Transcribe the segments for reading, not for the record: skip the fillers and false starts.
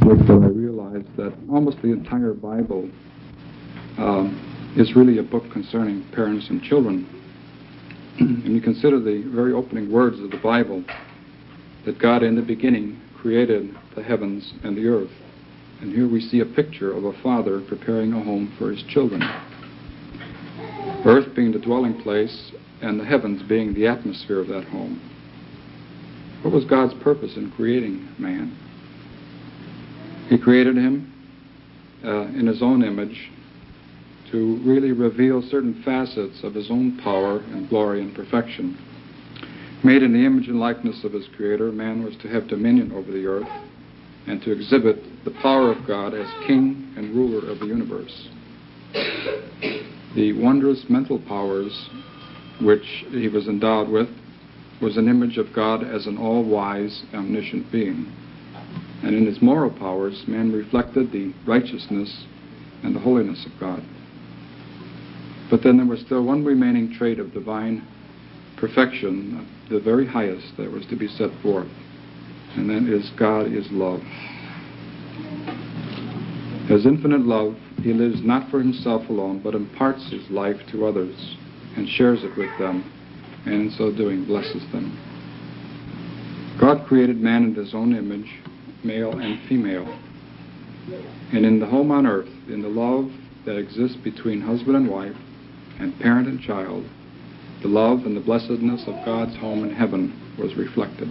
subject that I realized that almost the entire Bible is really a book concerning parents and children. And you consider the very opening words of the Bible, that God in the beginning created the heavens and the earth. And here we see a picture of a father preparing a home for his children. Earth being the dwelling place and the heavens being the atmosphere of that home. What was God's purpose in creating man? He created him in his own image to really reveal certain facets of his own power and glory and perfection. Made in the image and likeness of his Creator, man was to have dominion over the earth and to exhibit the power of God as king and ruler of the universe. The wondrous mental powers which he was endowed with was an image of God as an all-wise, omniscient being. And in his moral powers, man reflected the righteousness and the holiness of God. But then there was still one remaining trait of divine perfection, the very highest that was to be set forth, and that is God is love. As infinite love, he lives not for himself alone, but imparts his life to others and shares it with them, and in so doing blesses them. God created man in his own image, male and female. And in the home on earth, in the love that exists between husband and wife, and parent and child, the love and the blessedness of God's home in heaven was reflected.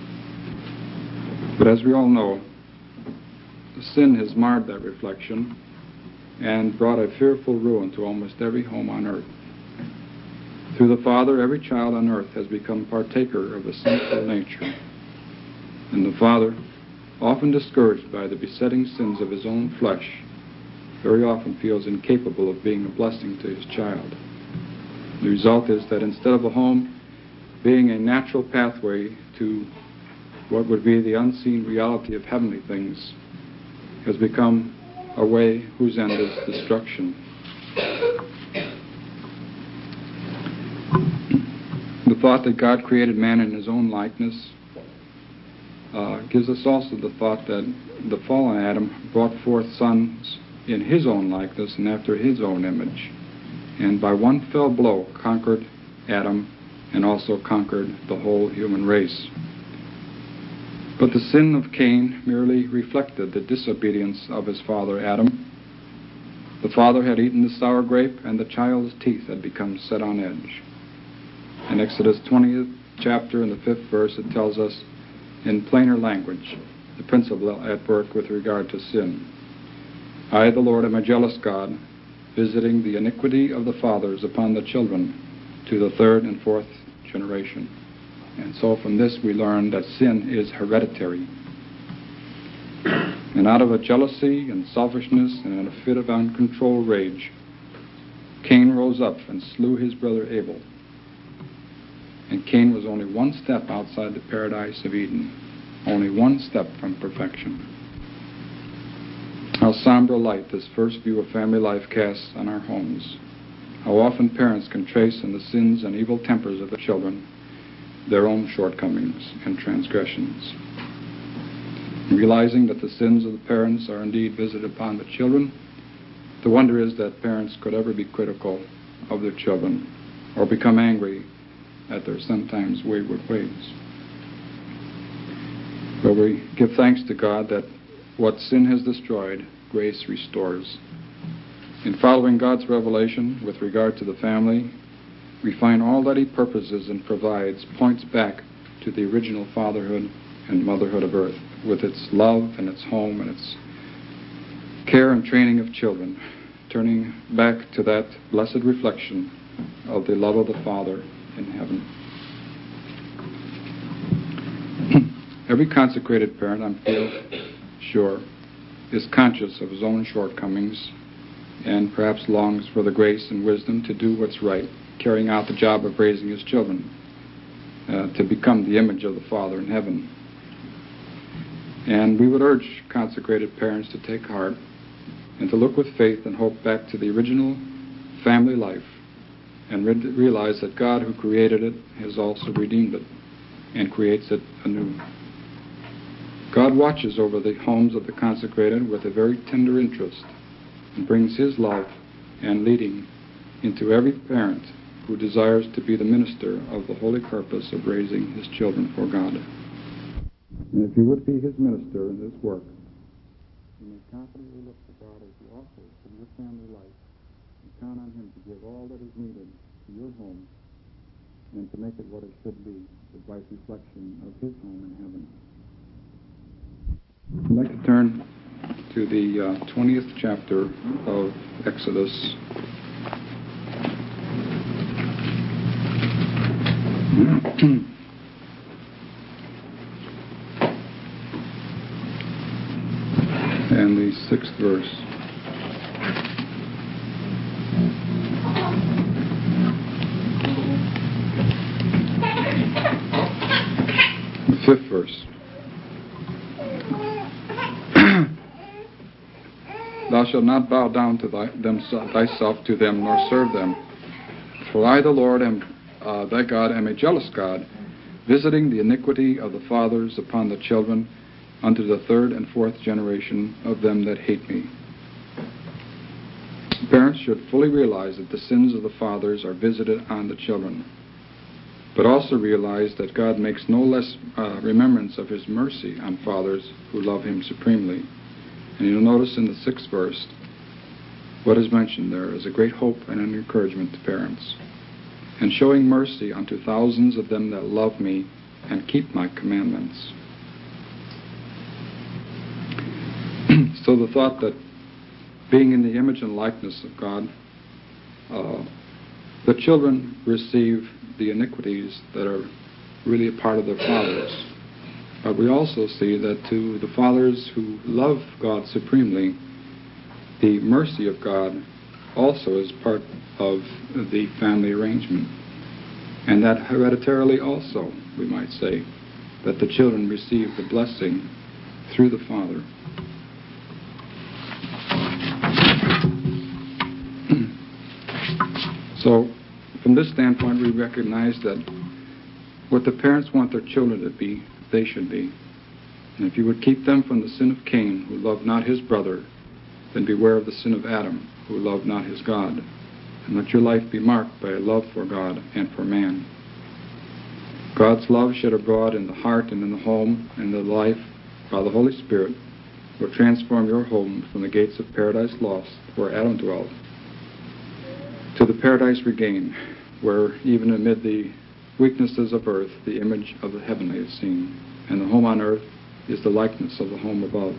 But as we all know, sin has marred that reflection and brought a fearful ruin to almost every home on earth. Through the Father, every child on earth has become partaker of the sinful nature. And the Father, often discouraged by the besetting sins of his own flesh, very often feels incapable of being a blessing to his child. The result is that instead of a home being a natural pathway to what would be the unseen reality of heavenly things, has become a way whose end is destruction. The thought that God created man in his own likeness gives us also the thought that the fallen Adam brought forth sons in his own likeness and after his own image, and by one fell blow conquered Adam and also conquered the whole human race. But the sin of Cain merely reflected the disobedience of his father Adam. The father had eaten the sour grape, and the child's teeth had become set on edge. In Exodus 20th chapter, in the 5th verse, it tells us in plainer language the principle at work with regard to sin. I, the Lord, am a jealous God, visiting the iniquity of the fathers upon the children to the third and fourth generation. And so from this we learn that sin is hereditary. And out of a jealousy and selfishness and in a fit of uncontrolled rage, Cain rose up and slew his brother Abel. And Cain was only one step outside the paradise of Eden, only one step from perfection. How somber light this first view of family life casts on our homes. How often parents can trace in the sins and evil tempers of the children their own shortcomings and transgressions. Realizing that the sins of the parents are indeed visited upon the children, the wonder is that parents could ever be critical of their children or become angry at their sometimes wayward ways. But we give thanks to God that what sin has destroyed, grace restores. In following God's revelation with regard to the family, we find all that he purposes and provides points back to the original fatherhood and motherhood of earth, with its love and its home and its care and training of children, turning back to that blessed reflection of the love of the Father in heaven. Every consecrated parent, I feel sure, is conscious of his own shortcomings and perhaps longs for the grace and wisdom to do what's right, carrying out the job of raising his children to become the image of the Father in heaven. And we would urge consecrated parents to take heart and to look with faith and hope back to the original family life and realize that God who created it has also redeemed it and creates it anew. God watches over the homes of the consecrated with a very tender interest and brings His love and leading into every parent who desires to be the minister of the holy purpose of raising his children for God. And if you would be His minister in this work, you may confidently look to God as you also in your family life and count on Him to give all that is needed to your home and to make it what it should be, the bright reflection of His home in heaven. I'd like to turn to the 20th chapter of Exodus. And the 6th verse. The 5th verse. Thou shalt not bow down to thyself to them, nor serve them. For I, the Lord, am thy God, am a jealous God, visiting the iniquity of the fathers upon the children, unto the 3rd and 4th generation of them that hate me. Parents should fully realize that the sins of the fathers are visited on the children, but also realize that God makes no less remembrance of His mercy on fathers who love Him supremely. And you'll notice in the 6th verse, what is mentioned there is a great hope and an encouragement to parents. And showing mercy unto thousands of them that love me and keep my commandments. So the thought that being in the image and likeness of God, the children receive the iniquities that are really a part of their fathers. But we also see that to the fathers who love God supremely, the mercy of God also is part of the family arrangement. And that hereditarily also, we might say, that the children receive the blessing through the father. So, from this standpoint, we recognize that what the parents want their children to be, they should be. And if you would keep them from the sin of Cain, who loved not his brother, then beware of the sin of Adam, who loved not his God. And let your life be marked by a love for God and for man. God's love shed abroad in the heart and in the home and in the life by the Holy Spirit will transform your home from the gates of paradise lost, where Adam dwelt, to the paradise regained, where even amid the weaknesses of earth, the image of the heavenly is seen, and the home on earth is the likeness of the home above.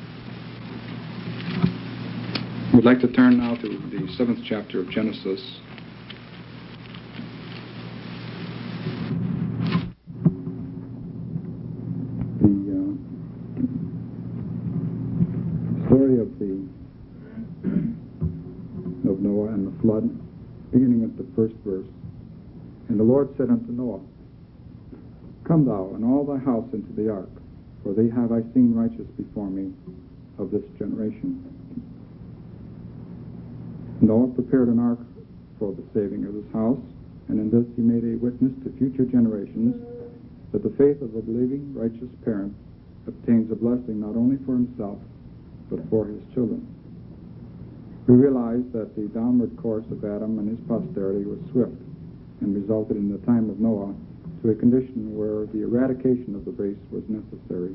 We'd like to turn now to the 7th chapter of Genesis. The story of Noah and the flood, beginning at the 1st verse. And the Lord said unto Noah, Come thou and all thy house into the ark, for thee have I seen righteous before me of this generation. Noah prepared an ark for the saving of his house, and in this he made a witness to future generations that the faith of a believing, righteous parent obtains a blessing not only for himself, but for his children. We realize that the downward course of Adam and his posterity was swift, and resulted in the time of Noah to a condition where the eradication of the race was necessary.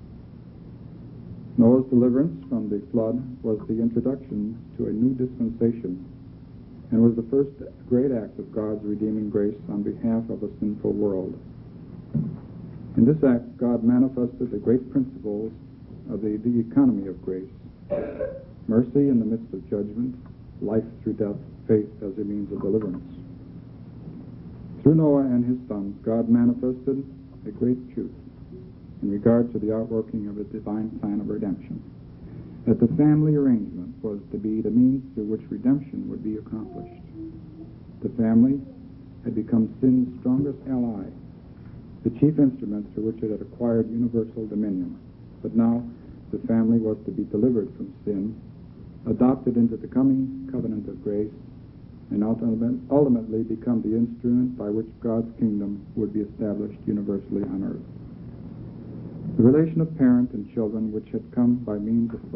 Noah's deliverance from the flood was the introduction to a new dispensation, and was the first great act of God's redeeming grace on behalf of a sinful world. In this act, God manifested the great principles of the economy of grace: mercy in the midst of judgment, life through death, faith as a means of deliverance. Through Noah and his sons, God manifested a great truth in regard to the outworking of a divine plan of redemption, that the family arrangement was to be the means through which redemption would be accomplished. The family had become sin's strongest ally, the chief instrument through which it had acquired universal dominion. But now the family was to be delivered from sin, adopted into the coming covenant of grace, and ultimately become the instrument by which God's kingdom would be established universally on earth. The relation of parent and children, which had come by means of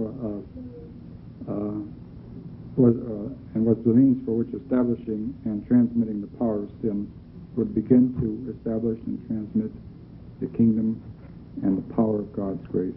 was the means for which establishing and transmitting the power of sin, would begin to establish and transmit the kingdom and the power of God's grace.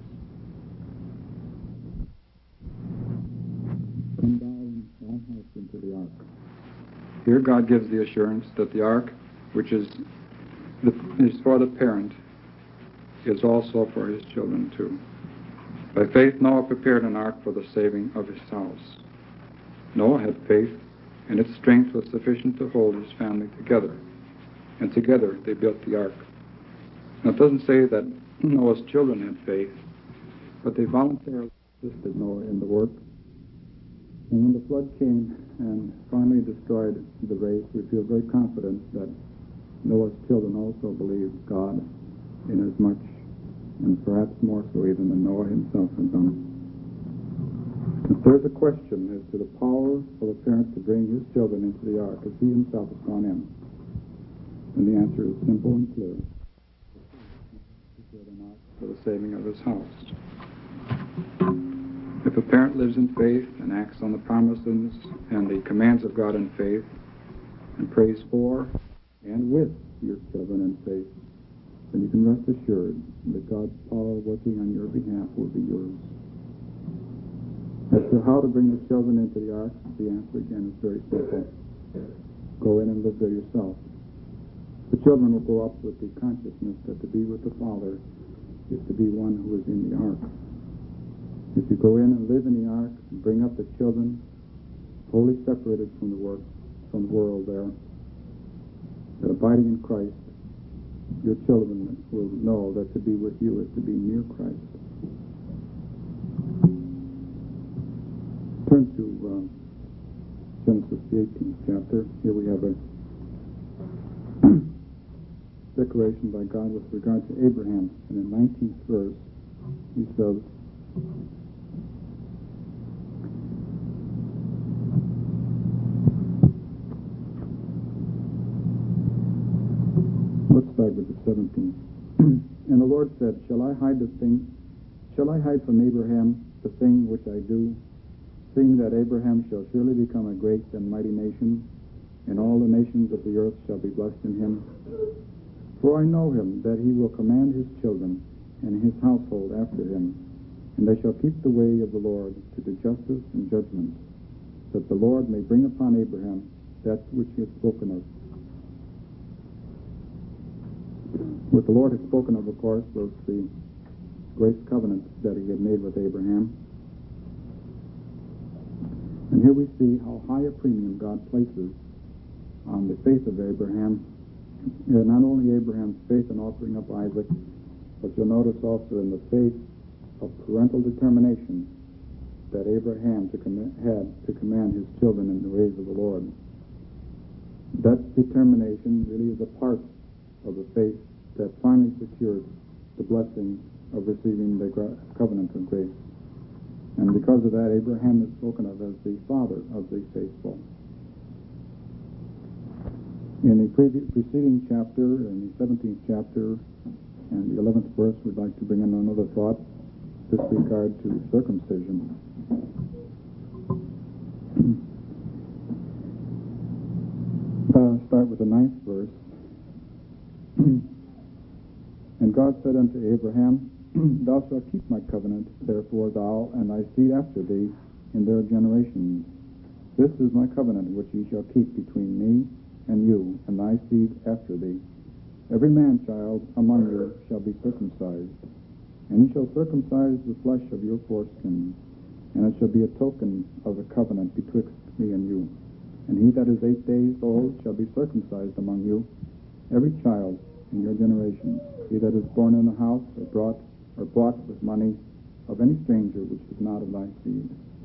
Come down thine house into the ark. Here God gives the assurance that the ark, which is for the parent, is also for his children too. By faith Noah prepared an ark for the saving of his house. Noah had faith, and its strength was sufficient to hold his family together. And together they built the ark. Now it doesn't say that Noah's children had faith, but they voluntarily assisted Noah in the work. And when the flood came and finally destroyed the race, we feel very confident that Noah's children also believed God inasmuch, and perhaps more so even than Noah himself had done. If there's a question as to the power of a parent to bring his children into the ark as he himself has gone in, and the answer is simple and clear. For the saving of his house. If a parent lives in faith and acts on the promises and the commands of God in faith, and prays for and with your children in faith, then you can rest assured that God's power working on your behalf will be yours. As to how to bring the children into the ark, the answer again is very simple. Go in and live there yourself. The children will grow up with the consciousness that to be with the Father is to be one who is in the ark. If you go in and live in the ark and bring up the children wholly separated from the world there, that abiding in Christ, your children will know that to be with you is to be near Christ. Turn to Genesis, the 18th chapter. Here we have a declaration by God with regard to Abraham. And in the 19th verse, he says, let's start with the 17th. And the Lord said, Shall I hide from Abraham the thing which I do, seeing that Abraham shall surely become a great and mighty nation, and all the nations of the earth shall be blessed in him? For I know him, that he will command his children and his household after him, and they shall keep the way of the Lord to do justice and judgment, that the Lord may bring upon Abraham that which he has spoken of. What the Lord had spoken of course, was the grace covenant that he had made with Abraham. And here we see how high a premium God places on the faith of Abraham. Not only Abraham's faith in offering up Isaac, but you'll notice also in the faith of parental determination that Abraham had to command his children in the ways of the Lord. That determination really is a part of the faith that finally secured the blessing of receiving the covenant of grace. And because of that, Abraham is spoken of as the father of the faithful. In the preceding chapter, in the 17th chapter and the 11th verse, we'd like to bring in another thought with regard to circumcision. Start with the 9th verse. And God said unto Abraham, Thou shalt keep my covenant, therefore thou and thy seed after thee in their generations. This is my covenant which ye shall keep between me and you, and thy seed after thee. Every man-child among you shall be circumcised, and ye shall circumcise the flesh of your foreskins, and it shall be a token of the covenant betwixt me and you. And he that is 8 days old shall be circumcised among you, every child in your generations, he that is born in the house or bought with money of any stranger which is not of thy seed.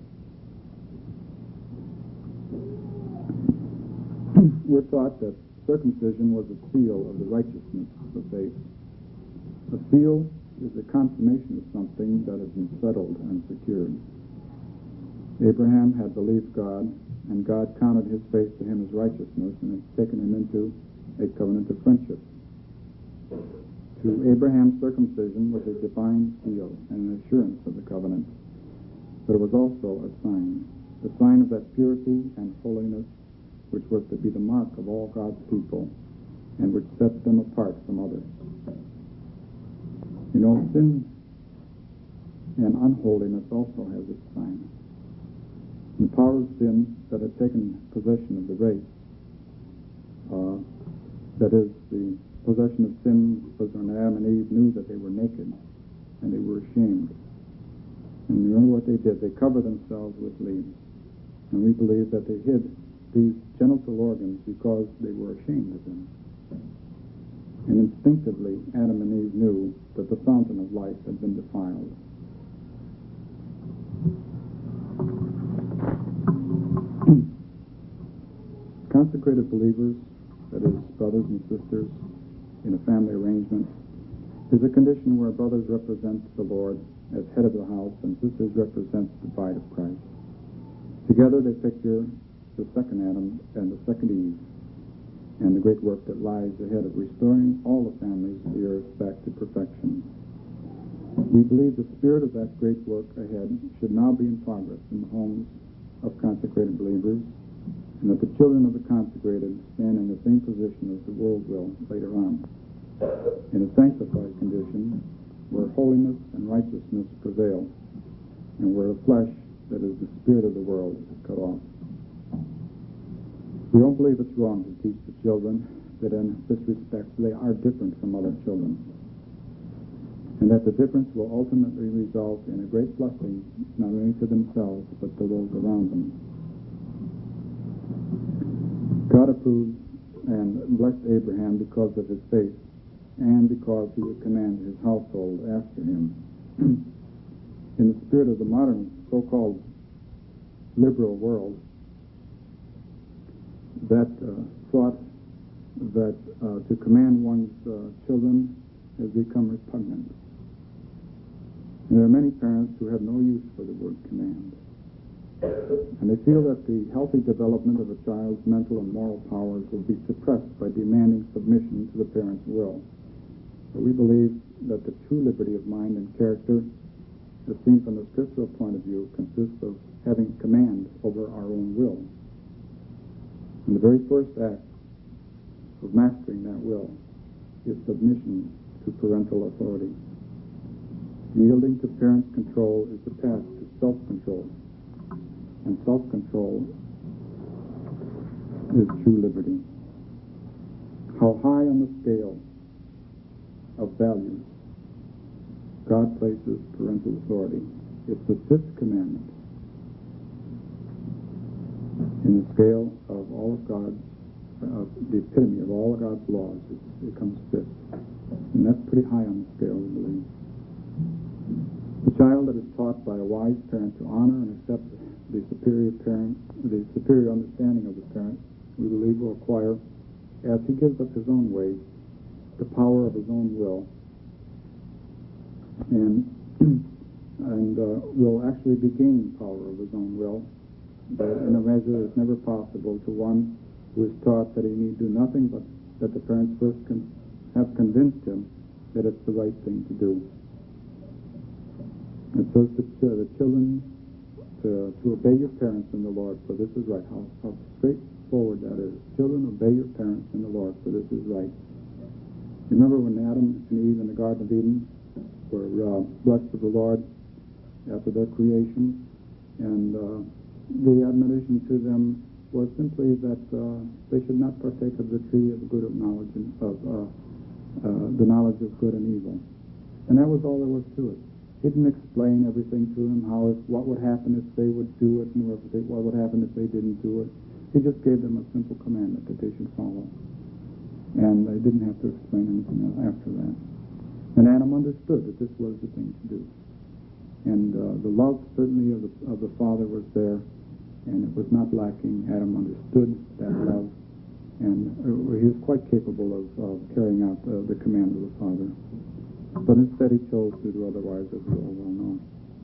We're taught that circumcision was a seal of the righteousness of faith. A seal is a confirmation of something that has been settled and secured. Abraham had believed God, and God counted his faith to him as righteousness, and had taken him into a covenant of friendship. To Abraham, circumcision was a divine seal and an assurance of the covenant, but it was also a sign, the sign of that purity and holiness which was to be the mark of all God's people and which set them apart from others. You know, sin and unholiness also has its sign. The power of sin that had taken possession of the race, that is, the possession of sin was when Adam and Eve knew that they were naked and they were ashamed. And remember what they did? They covered themselves with leaves. And we believe that they hid these genital organs because they were ashamed of them. And instinctively, Adam and Eve knew that the fountain of life had been defiled. Consecrated believers, that is, brothers and sisters in a family arrangement, is a condition where brothers represent the Lord as head of the house and sisters represent the bride of Christ. Together they picture the second Adam and the second Eve and the great work that lies ahead of restoring all the families of the earth back to perfection. We believe the spirit of that great work ahead should now be in progress in the homes of consecrated believers, and that the children of the consecrated stand in the same position as the world will later on, in a sanctified condition where holiness and righteousness prevail, and where the flesh, that is the spirit of the world, is cut off. We don't believe it's wrong to teach the children that in this respect they are different from other children, and that the difference will ultimately result in a great blessing not only to themselves but to those around them. God approved and blessed Abraham because of his faith and because he would command his household after him. In the spirit of the modern so-called liberal world, that thought that to command one's children has become repugnant. And there are many parents who have no use for the word command. And they feel that the healthy development of a child's mental and moral powers will be suppressed by demanding submission to the parent's will. But we believe that the true liberty of mind and character, as seen from the scriptural point of view, consists of having command over our own will. And the very first act of mastering that will is submission to parental authority. Yielding to parents' control is the path to self-control. And self-control is true liberty. How high on the scale of values God places parental authority. It's the fifth commandment in the scale of all of God's, the epitome of all of God's laws. It comes fifth. And that's pretty high on the scale, we believe. The child that is taught by a wise parent to honor and accept the superior understanding of the parent, we believe will acquire, as he gives up his own way, the power of his own will, and will actually be gaining power of his own will, but in a measure that's never possible to one who is taught that he need do nothing but that the parents first have convinced him that it's the right thing to do. It says to the children to obey your parents in the Lord, for this is right. How straightforward that is. Children, obey your parents in the Lord, for this is right. Remember when Adam and Eve in the Garden of Eden were blessed of the Lord after their creation, and the admonition to them was simply that they should not partake of the tree of the good of knowledge and of the knowledge of good and evil. And that was all there was to it. He didn't explain everything to them, what would happen if they would do it, and what would happen if they didn't do it. He just gave them a simple commandment that they should follow. And they didn't have to explain anything after that. And Adam understood that this was the thing to do. And the love, certainly, of the Father was there, and it was not lacking. Adam understood that love, and he was quite capable of carrying out the command of the Father. But instead he chose to do otherwise, as we all well know.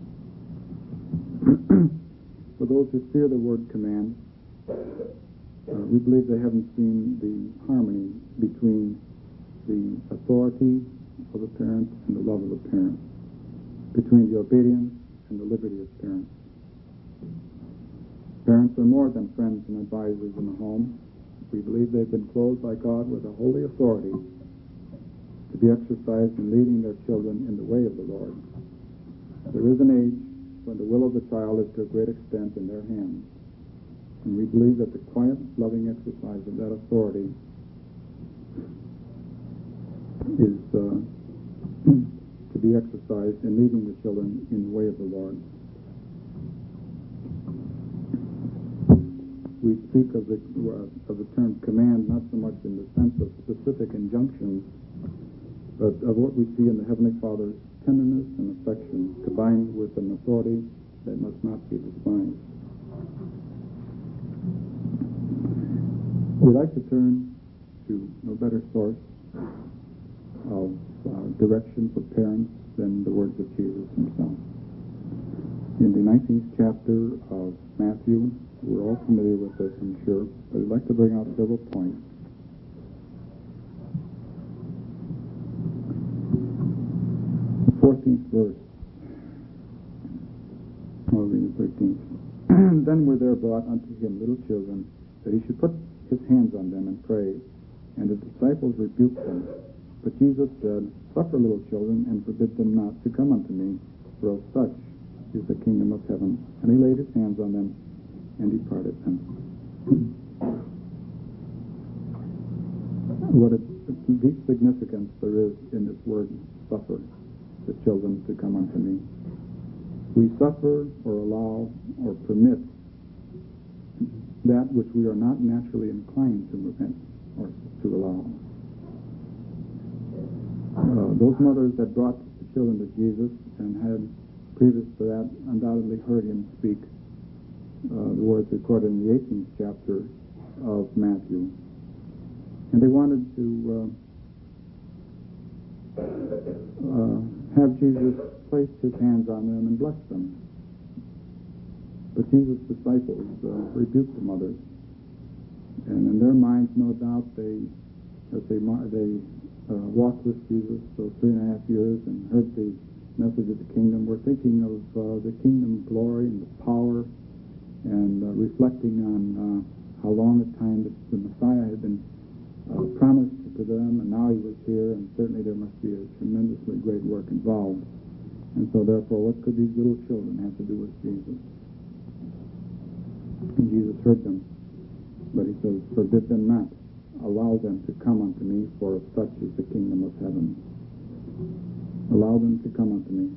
For those who fear the word command, we believe they haven't seen the harmony between the authority of the parent and the love of the parent, between the obedience and the liberty of parents. Parents are more than friends and advisors in the home. We believe they've been clothed by God with a holy authority to be exercised in leading their children in the way of the Lord. There is an age when the will of the child is to a great extent in their hands, and we believe that the quiet, loving exercise of that authority is to be exercised in leading the children in the way of the Lord. We speak of the term command not so much in the sense of specific injunctions, but of what we see in the Heavenly Father's tenderness and affection combined with an authority that must not be despised. We'd like to turn to no better source of direction for parents than the words of Jesus himself. In the 19th chapter of Matthew, we're all familiar with this, I'm sure, but I'd like to bring out several points. The 14th verse. I'll read the 13th. Then were there brought unto him little children, that he should put his hands on them and pray. And the disciples rebuked them. But Jesus said, Suffer little children, and forbid them not to come unto me, for of such is the kingdom of heaven. And he laid his hands on them, and departed them. What a deep significance there is in this word, suffer the children to come unto me. We suffer or allow or permit that which we are not naturally inclined to permit or to allow. Those mothers that brought the children to Jesus and had, previous to that, undoubtedly heard him speak the words recorded in the 18th chapter of Matthew. And they wanted to have Jesus place his hands on them and bless them. But Jesus' disciples rebuked the mothers. And in their minds, no doubt, as they walked with Jesus those 3.5 years and heard the message of the kingdom, were thinking of the kingdom glory and the power, and reflecting on how long a time the Messiah had been promised to them, and now he was here, and certainly there must be a tremendously great work involved. And so therefore, what could these little children have to do with Jesus? And Jesus heard them, but he says, forbid them not, allow them to come unto me, for of such is the kingdom of heaven. Allow them to come unto me.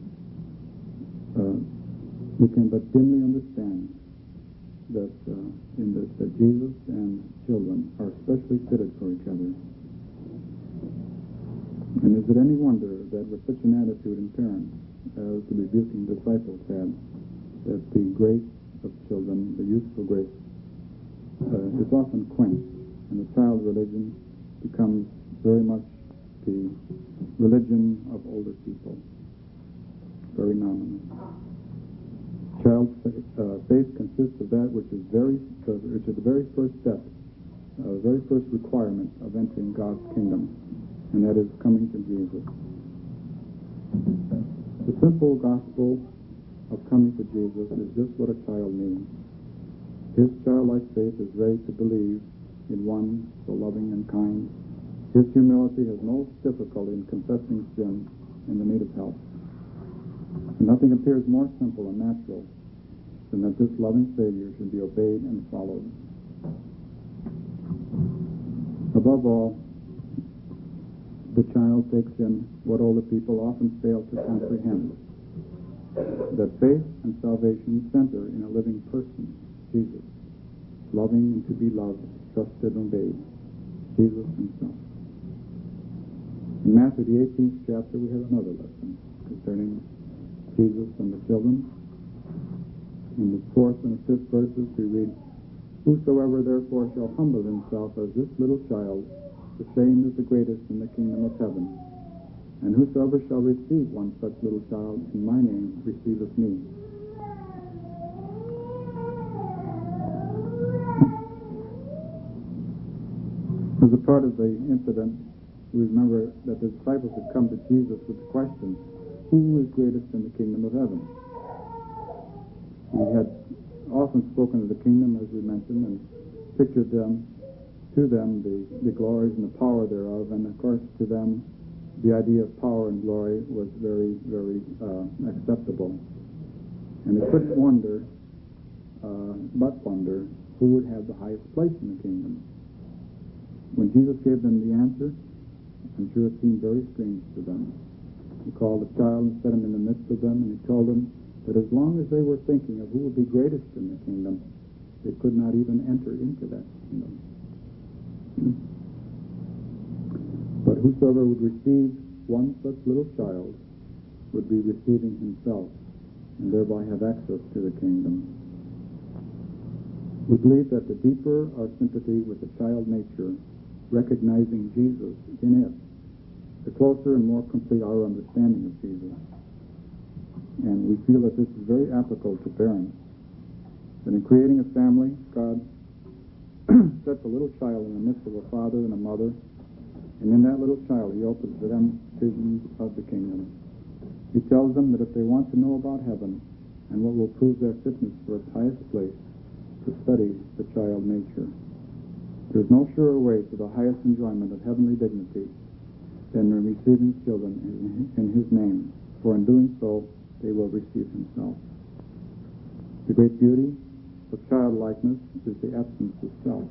We can but dimly understand that that Jesus and children are especially fitted for each other. And is it any wonder that with such an attitude in parents as the rebuking disciples had, that the grace of children, the youthful grace, is often quenched, and the child religion becomes very much the religion of older people, very nominal. Child's faith consists of that which is the very first step, the very first requirement of entering God's kingdom, and that is coming to Jesus. The simple gospel of coming to Jesus is just what a child needs. His childlike faith is ready to believe in one so loving and kind. His humility has no difficulty in confessing sin and the need of help. And nothing appears more simple and natural than that this loving Savior should be obeyed and followed. Above all, the child takes in what older people often fail to comprehend, that faith and salvation center in a living person, Jesus, loving and to be loved, trusted and obeyed, Jesus himself. In Matthew, the 18th chapter, we have another lesson concerning Jesus and the children. In the 4th and 5th verses, we read, Whosoever therefore shall humble himself as this little child, the same is the greatest in the kingdom of heaven. And whosoever shall receive one such little child in my name receiveth me. As a part of the incident we remember that the disciples had come to Jesus with the question, who is greatest in the kingdom of heaven? He had often spoken of the kingdom, as we mentioned, and pictured to them the glories and the power thereof, and of course to them the idea of power and glory was very, very acceptable. And they couldn't but wonder who would have the highest place in the kingdom. When Jesus gave them the answer, I'm sure it seemed very strange to them. He called a child and set him in the midst of them, and he told them that as long as they were thinking of who would be greatest in the kingdom, they could not even enter into that kingdom. But whosoever would receive one such little child would be receiving himself, and thereby have access to the kingdom. We believe that the deeper our sympathy with the child nature, recognizing Jesus in it, the closer and more complete our understanding of Jesus. And we feel that this is very applicable to parents. That in creating a family, God sets a little child in the midst of a father and a mother, and in that little child he opens to them visions of the kingdom. He tells them that if they want to know about heaven and what will prove their fitness for its highest place, to study the child nature. There is no surer way to the highest enjoyment of heavenly dignity than in receiving children in his name, for in doing so they will receive himself. The great beauty of childlikeness is the absence of self.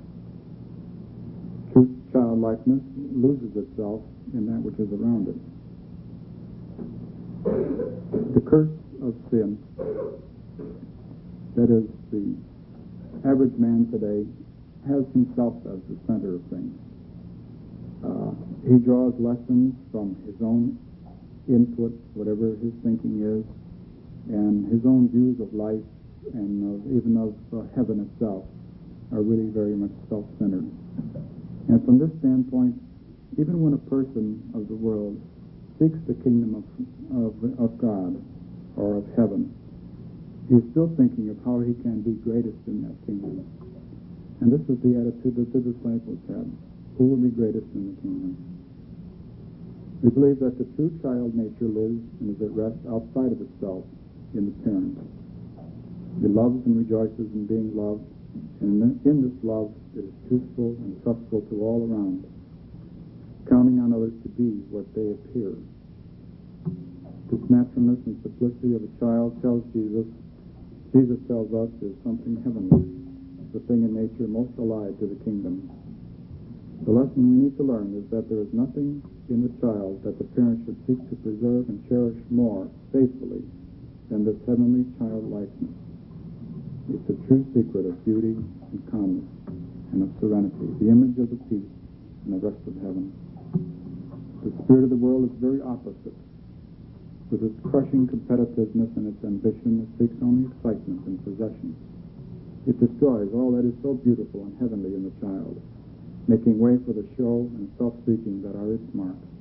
True childlikeness loses itself in that which is around it. The curse of sin, that is, the average man today has himself as the center of things. He draws lessons from his own input, whatever his thinking is, and his own views of life and even of heaven itself are really very much self-centered. And from this standpoint, even when a person of the world seeks the kingdom of God or of heaven, he is still thinking of how he can be greatest in that kingdom. And this is the attitude that the disciples had. Who will be greatest in the kingdom? We believe that the true child nature lives and is at rest outside of itself in the parent. It loves and rejoices in being loved, and in this love it is truthful and trustful to all around, counting on others to be what they appear. This naturalness and simplicity of a child tells Jesus tells us is something heavenly, the thing in nature most allied to the kingdom. The lesson we need to learn is that there is nothing in the child that the parent should seek to preserve and cherish more faithfully than this heavenly childlikeness. It's a true secret of beauty and calmness and of serenity, the image of the peace and the rest of heaven. The spirit of the world is very opposite. With its crushing competitiveness and its ambition, it seeks only excitement and possessions. It destroys all that is so beautiful and heavenly in the child, making way for the show and self-seeking that are its marks.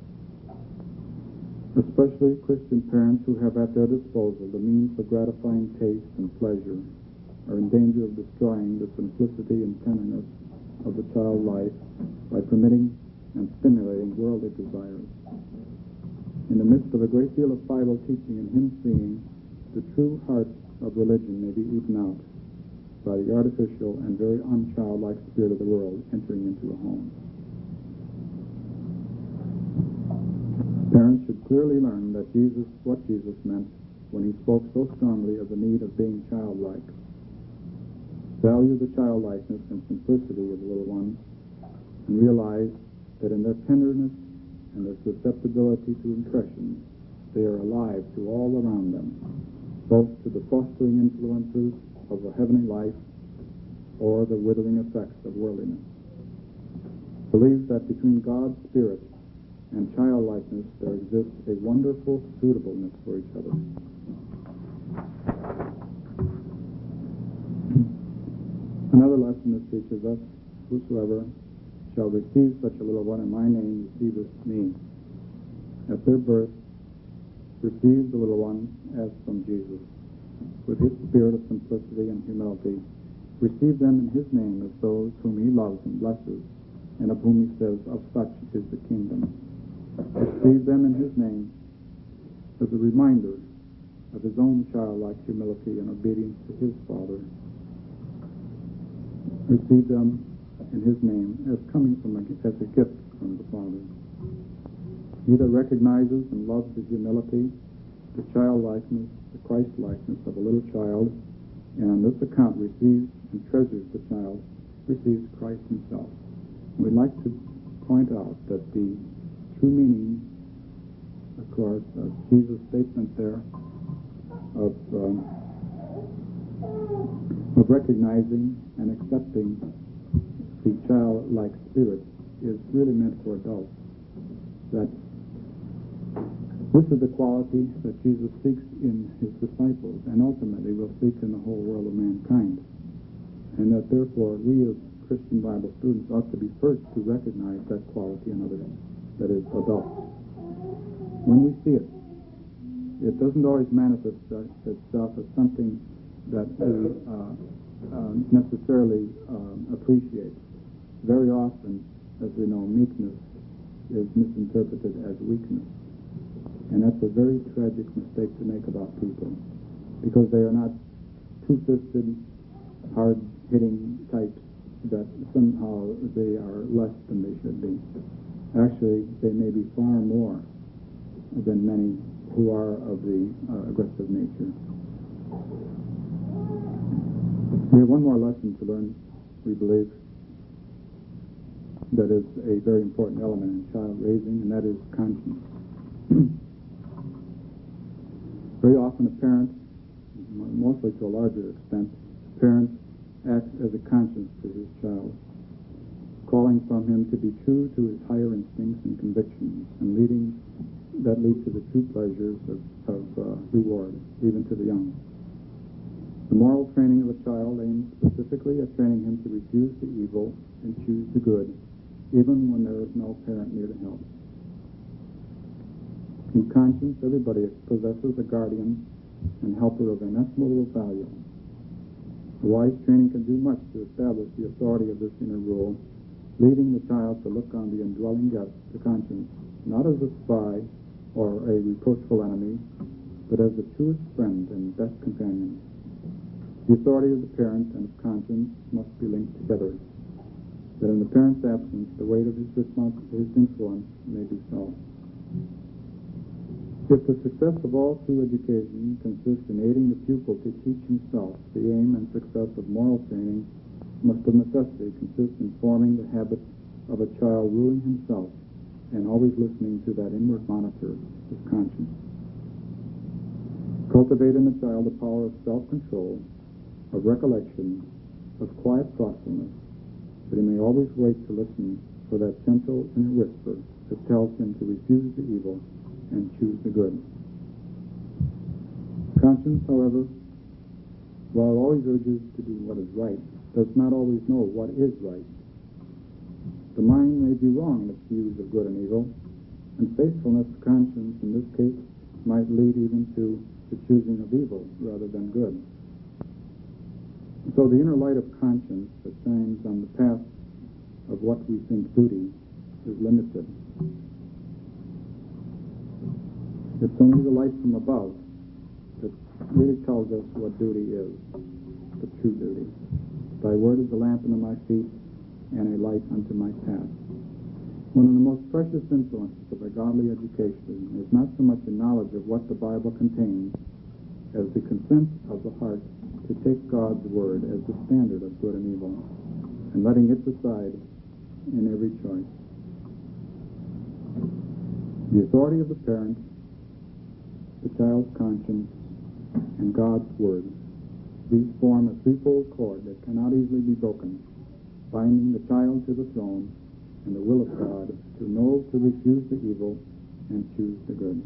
Especially Christian parents who have at their disposal the means of gratifying taste and pleasure are in danger of destroying the simplicity and tenderness of the child life by permitting and stimulating worldly desires. In the midst of a great deal of Bible teaching and hymn singing, the true heart of religion may be eaten out by the artificial and very unchildlike spirit of the world entering into a home. Parents should clearly learn that what Jesus meant when he spoke so strongly of the need of being childlike. Value the childlikeness and simplicity of the little ones, and realize that in their tenderness and their susceptibility to impressions, they are alive to all around them, both to the fostering influences of a heavenly life or the withering effects of worldliness. Believe that between God's Spirit and childlikeness there exists a wonderful suitableness for each other. Another lesson that teaches us, whosoever shall receive such a little one in my name receiveth me. At their birth, receive the little one as from Jesus. With his spirit of simplicity and humility, receive them in his name as those whom he loves and blesses, and of whom he says, of such is the kingdom. Receive them in his name as a reminder of his own childlike humility and obedience to his Father. Receive them in his name as coming as a gift from the Father. He that recognizes and loves the humility, the childlikeness, the Christ-likeness of a little child, and on this account receives and treasures the child, receives Christ himself. We'd like to point out that the true meaning, of course, of Jesus' statement there of recognizing and accepting the childlike spirit is really meant for adults. That this is the quality that Jesus seeks in his disciples and ultimately will seek in the whole world of mankind. And that therefore we as Christian Bible students ought to be first to recognize that quality in others, that is, adults. When we see it, it doesn't always manifest itself as something that we necessarily appreciate. Very often, as we know, meekness is misinterpreted as weakness. And that's a very tragic mistake to make about people, because they are not two-fisted, hard-hitting types that somehow they are less than they should be. Actually, they may be far more than many who are of the aggressive nature. We have one more lesson to learn, we believe, that is a very important element in child raising, and that is conscience. Very often a parent, mostly to a larger extent, a parent acts as a conscience to his child, calling from him to be true to his higher instincts and convictions, and lead to the true pleasures of reward, even to the young. The moral training of a child aims specifically at training him to refuse the evil and choose the good, even when there is no parent near to help. In conscience, everybody possesses a guardian and helper of inestimable value. A wise training can do much to establish the authority of this inner rule, leading the child to look on the indwelling guest, the conscience, not as a spy or a reproachful enemy, but as the truest friend and best companion. The authority of the parent and of conscience must be linked together, that in the parent's absence, the weight of his influence may be felt. If the success of all true education consists in aiding the pupil to teach himself, the aim and success of moral training must of necessity consist in forming the habit of a child ruling himself and always listening to that inward monitor, his conscience. Cultivate in the child the power of self-control, of recollection, of quiet thoughtfulness, that he may always wait to listen for that gentle inner whisper that tells him to refuse the evil and choose the good. Conscience, however, while it always urges to do what is right, does not always know what is right. The mind may be wrong in its views of good and evil, and faithfulness to conscience in this case might lead even to the choosing of evil rather than good. So the inner light of conscience that shines on the path of what we think duty is limited. It's only the light from above that really tells us what duty is, the true duty. Thy word is a lamp unto my feet and a light unto my path. One of the most precious influences of a godly education is not so much a knowledge of what the Bible contains as the consent of the heart to take God's word as the standard of good and evil, and letting it decide in every choice. The authority of the parent, the child's conscience, and God's word. These form a threefold cord that cannot easily be broken, binding the child to the throne and the will of God to know to refuse the evil and choose the good.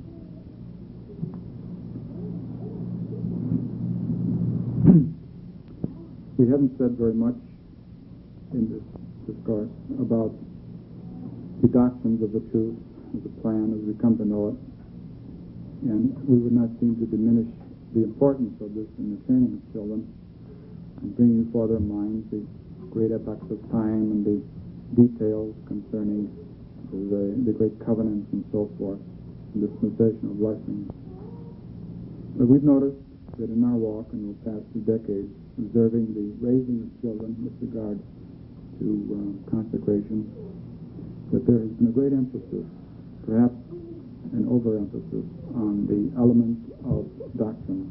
We haven't said very much in this discourse about the doctrines of the truth, of the plan as we come to know it. And we would not seem to diminish the importance of this in the training of children and bringing before their minds the great epochs of time and the details concerning the great covenants and so forth, and dispensational blessings. But we've noticed that in our walk in the past 2 decades, observing the raising of children with regard to consecration, that there has been a great emphasis, perhaps an overemphasis, on the element of doctrine.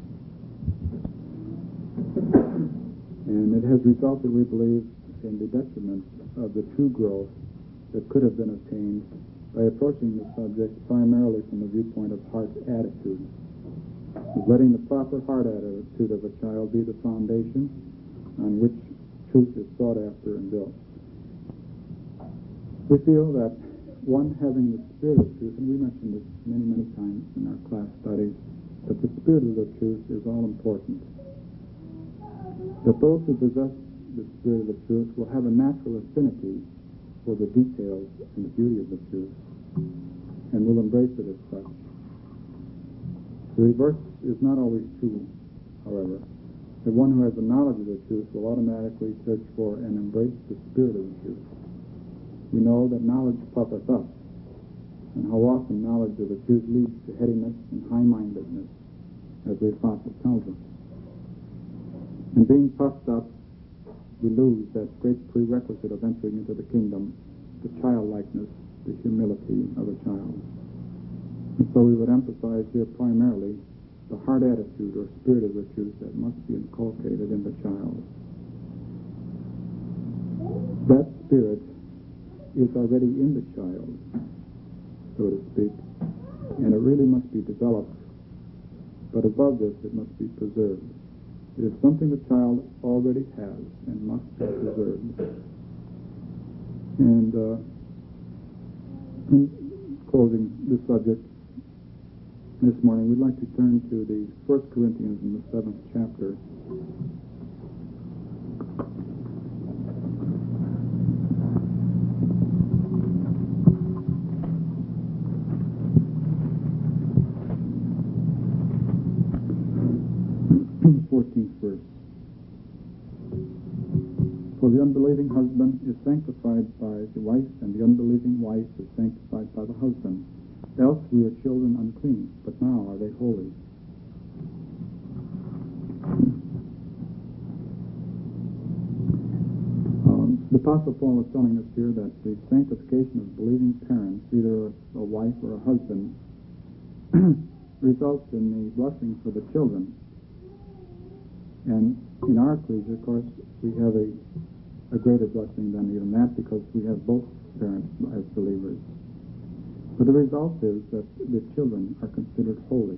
And it has resulted, we believe, in the detriment of the true growth that could have been attained by approaching the subject primarily from the viewpoint of heart attitude, letting the proper heart attitude of a child be the foundation on which truth is sought after and built. We feel that one having the spirit of truth, and we mentioned this many, many times in our class studies, that the spirit of the truth is all important. That those who possess the spirit of the truth will have a natural affinity for the details and the beauty of the truth, and will embrace it as such. The reverse is not always true, however. The one who has the knowledge of the truth will automatically search for and embrace the spirit of the truth. We know that knowledge puffeth up, and how often knowledge of the truth leads to headiness and high-mindedness, as the apostle tells us. And being puffed up, we lose that great prerequisite of entering into the kingdom, the childlikeness, the humility of a child. And so we would emphasize here primarily the heart attitude or spirit of the truth that must be inculcated in the child. That spirit is already in the child, so to speak, and it really must be developed. But above this, it must be preserved. It is something the child already has and must be preserved. And in closing this subject this morning, we'd like to turn to the 1 Corinthians in the 7th chapter. The 14th verse. For the unbelieving husband is sanctified by the wife, and the unbelieving wife is sanctified by the husband. Else we were children unclean, but now are they holy. The Apostle Paul is telling us here that the sanctification of believing parents, either a wife or a husband, results in the blessing for the children. And in our ecclesia, of course, we have a greater blessing than even that, because we have both parents as believers. But the result is that the children are considered holy.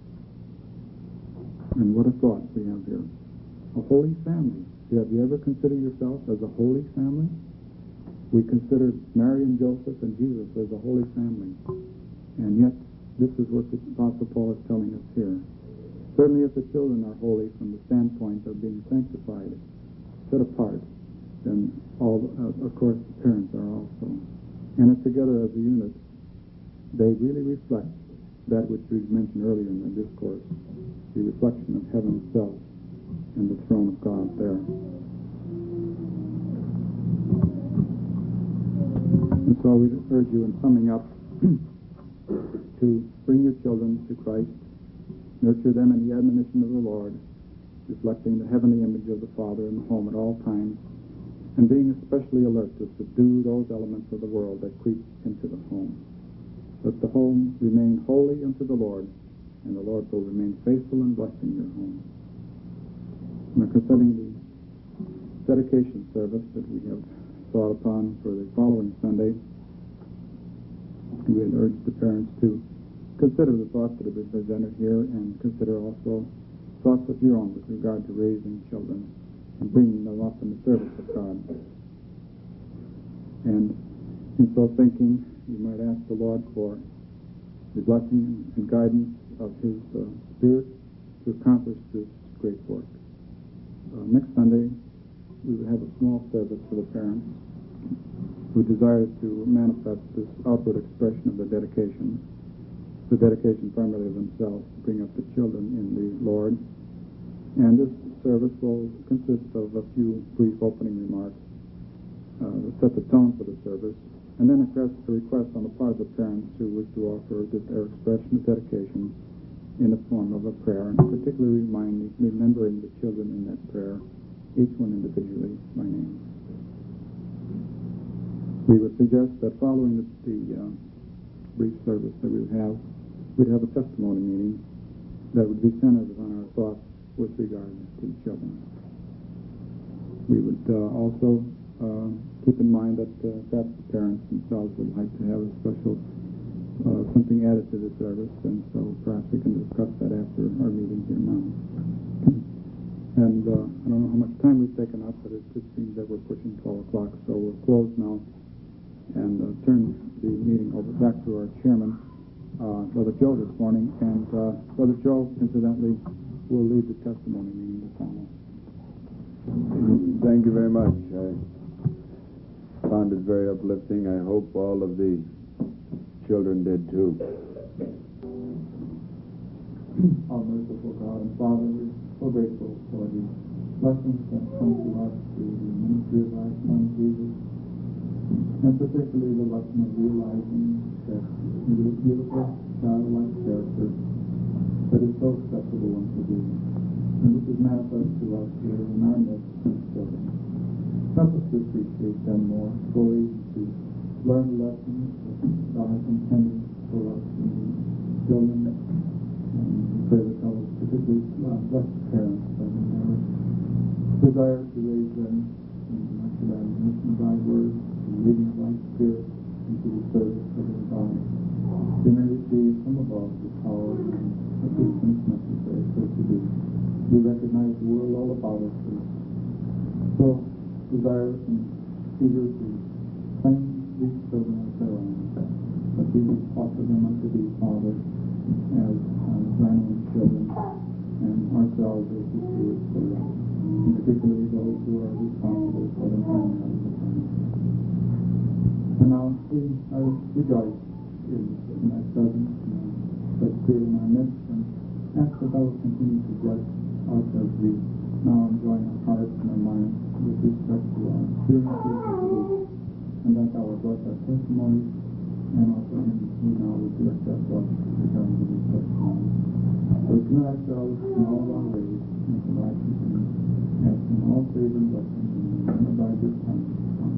And what a thought we have here. A holy family. Have you ever considered yourself as a holy family? We consider Mary and Joseph and Jesus as a holy family. And yet, this is what the Apostle Paul is telling us here. Certainly if the children are holy from the standpoint of being sanctified, set apart, then all, of course, the parents are also. And together as a unit, they really reflect that which we mentioned earlier in the discourse, the reflection of heaven itself and the throne of God there. And so we urge you, in summing up, to bring your children to Christ, nurture them in the admonition of the Lord, reflecting the heavenly image of the Father in the home at all times, and being especially alert to subdue those elements of the world that creep into the home. Let the home remain holy unto the Lord, and the Lord will remain faithful in blessing your home. Now, concerning the dedication service that we have thought upon for the following Sunday, we had urged the parents to consider the thoughts that have been presented here, and consider also thoughts of your own with regard to raising children and bringing them up in the service of God. And in so thinking, you might ask the Lord for the blessing and guidance of His Spirit to accomplish this great work. Next Sunday, we will have a small service for the parents who desire to manifest this outward expression of the dedication primarily of themselves to bring up the children in the Lord. And this service will consist of a few brief opening remarks, set the tone for the service, and then a request on the part of the parents who wish to offer their expression of dedication in the form of a prayer, and particularly remembering the children in that prayer, each one individually by name. We would suggest that following the brief service that we'd have a testimony meeting that would be centered on our thoughts with regard to the children. We would also keep in mind that perhaps the parents themselves would like to have a special something added to the service, and so perhaps we can discuss that after our meeting here now. And I don't know how much time we've taken up, but it just seems that we're pushing 12 o'clock, so we'll close now and turn the meeting over back to our chairman, Brother Joe, this morning. And Brother Joe, incidentally, will lead the testimony meeting to follow. Thank you very much. I found it very uplifting. I hope all of the children did too. Our merciful God and Father, we're so grateful for the blessings that come to us through the ministry of our Son Jesus, and particularly the lesson of realizing that the beautiful childlike character that is so acceptable unto thee, and which is manifest to us here in our midst as children. Help us to appreciate them more fully, to learn the lessons that thou hast intended for us in the children. And we pray that thou would particularly bless the parents that in their desire to raise them in the admonition of thy word, the leading of thy spirit into the service of their God. They may receive from above the power and assistance necessary for it to do. We recognize the world all about us is so desirous and eager to claim these children as their own, but we would offer them unto thee, Father, as thine own children, and ourselves as the stewards for them, and particularly those who are responsible for them primarily. And now we rejoice in thy presence, and thy spirit in our midst, and ask that thou will continue to bless us as we now join our hearts and our minds with respect to our experiences of the week, and that thou will bless our testimonies, and also him who now will direct our thoughts regarding to these testimonies. So we commit ourselves in all of our ways into thy keeping, asking all favor and blessings in the name of thy dear Son.